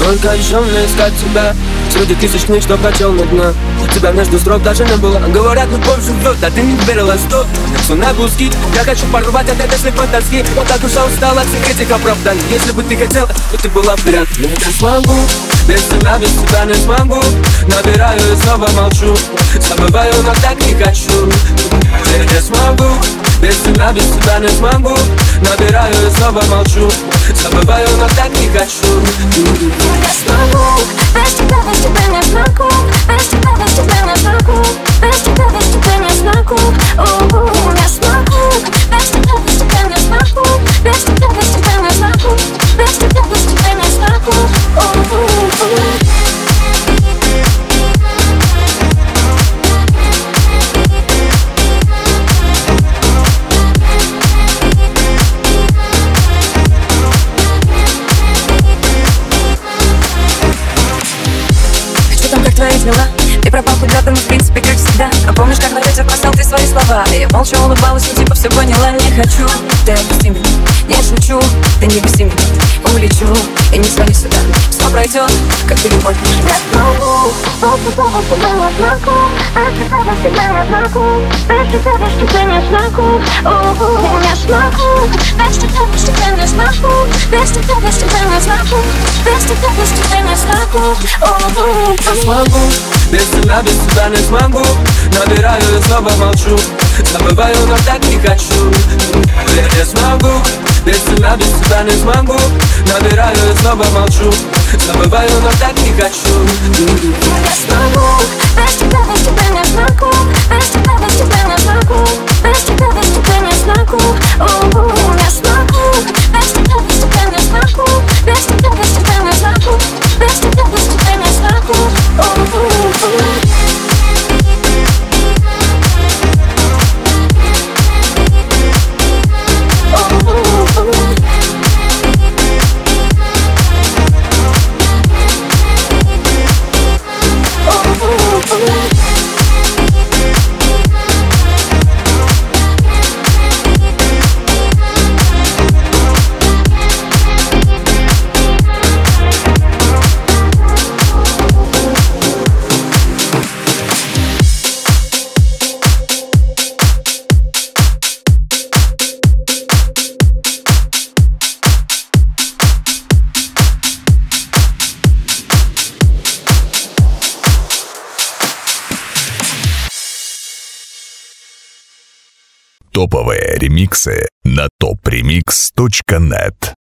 Только еще мне искать тебя среди тысячных, что хотел на дна. Тебя между строк даже не было. Говорят, любовь живет, а ты не верила, стоп. Все на куски, я хочу порвать от этой слепой тоски. Вот так душа устала от всех этих оправданий. Если бы ты хотела, то ты была вперед. Я не смогу, без тебя не смогу. Набираю и снова молчу. Забываю, но так не хочу. Я не смогу, без тебя не смогу. Набираю и снова молчу. Забываю, но так не хочу. Я смогу, без тебя не смогу. Без тебя не смогу. Без тебя не смогу. Я смогу, без тебя не смогу. Без тебя не смогу. Без тебя не смогу. Твои дела, ты пропал куда-то, в принципе, как всегда. А помнишь, когда ветер бросал ты свои слова? Я молча улыбалась, но типа все поняла. Не хочу, ты отпусти меня, не шучу. Ты не пусти меня, улечу. И не звони сюда, все пройдет, как ты любовь. Я смогу, без тебя не смогу. Без тебя не смогу. Без тебя не смогу. Я смогу, без тебя не смогу. Без тебя не смогу. Без тебя не смогу. Я смогу, без тебя не смогу. Набираю и снова молчу. Забываю, но так не хочу. Я не смогу, без тебя не смогу. Набираю и снова молчу. Забываю, но так не хочу. Я смогу, без тебя не смогу. Без тебя не смогу. Без тебя не смогу. Я смогу, без тебя не смогу. Без тебя не смогу. Без тебя не смогу. Топовые ремиксы на topremix.net.